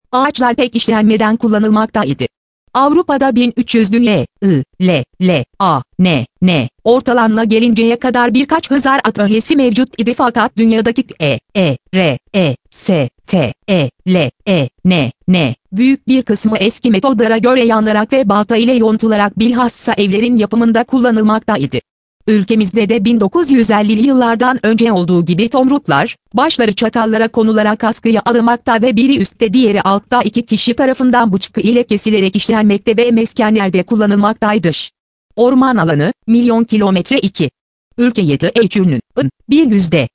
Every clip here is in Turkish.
ağaçlar pek işlenmeden kullanılmaktaydı. Avrupa'da 1300'lü ortalanma gelinceye kadar birkaç hızar atölyesi mevcut idi fakat dünyadaki büyük bir kısmı eski metodlara göre yanarak ve balta ile yontularak bilhassa evlerin yapımında kullanılmaktaydı. Ülkemizde de 1950'li yıllardan önce olduğu gibi tomruklar, başları çatallara konularak askıya alınmakta ve biri üstte diğeri altta iki kişi tarafından bıçkı ile kesilerek işlenmekte ve meskenlerde kullanılmaktaydır. Orman alanı, milyon kilometre 2. Ülke yedi ölçünün, bir yüzde.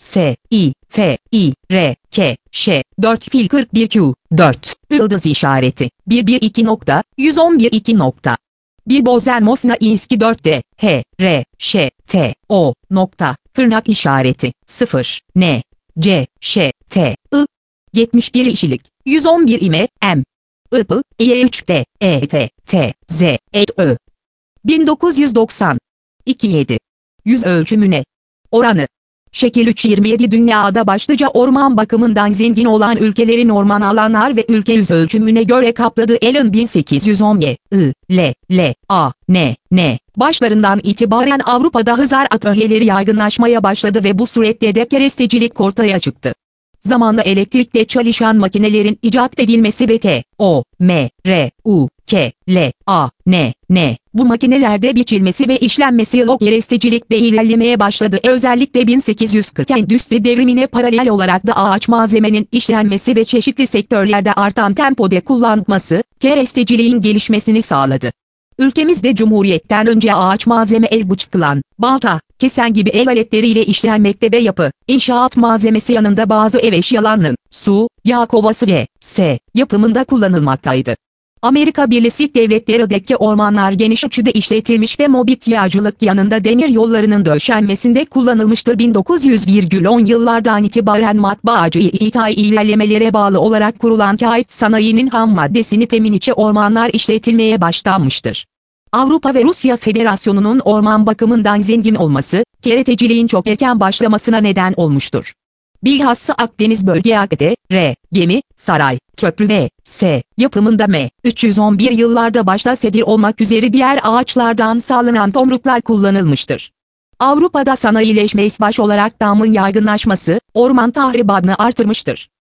S, 4 fil 41 Q, 4, yıldız işareti, 112 nokta, 111 2 nokta. Bir bozen Mosna İnski 4'te, nokta, tırnak işareti, 0, I. 71 işilik, 111 M. Ipı, 3'te, Ö. 1990. 27. Yüz ölçümüne. Oranı. Şekil 3.27 dünyada başlıca orman bakımından zengin olan ülkelerin orman alanlar ve ülke yüz ölçümüne göre kapladığı Allen 1810 başlarından itibaren Avrupa'da hızar atölyeleri yaygınlaşmaya başladı ve bu surette de kerestecilik ortaya çıktı. Zamanla elektrikle çalışan makinelerin icat edilmesi ve bu makinelerde biçilmesi ve işlenmesi lok kerestecilikte ilerlemeye başladı. Özellikle 1840 endüstri devrimine paralel olarak da ağaç malzemenin işlenmesi ve çeşitli sektörlerde artan tempoda kullanılması, keresteciliğin gelişmesini sağladı. Ülkemizde Cumhuriyet'ten önce ağaç malzeme el bıçkılan, balta, kesen gibi el aletleriyle işlenmekte ve yapı, inşaat malzemesi yanında bazı ev eşyalarının, su, yağ kovası ve yapımında kullanılmaktaydı. Amerika Birleşik Devletleri'deki ormanlar geniş ölçüde işletilmiş ve mobilyacılık yanında demir yollarının döşenmesinde kullanılmıştır. 1900,10 yıllardan itibaren matbaacı ilerlemelere bağlı olarak kurulan kağıt sanayinin ham maddesini temin için ormanlar işletilmeye başlanmıştır. Avrupa ve Rusya Federasyonu'nun orman bakımından zengin olması, kereteciliğin çok erken başlamasına neden olmuştur. Bilhassa Akdeniz bölgede, gemi, saray, köprü ve yapımında 311 yıllarda başta sedir olmak üzere diğer ağaçlardan sağlanan tomruklar kullanılmıştır. Avrupa'da sanayileşme baş olarak damın yaygınlaşması, orman tahribatını artırmıştır.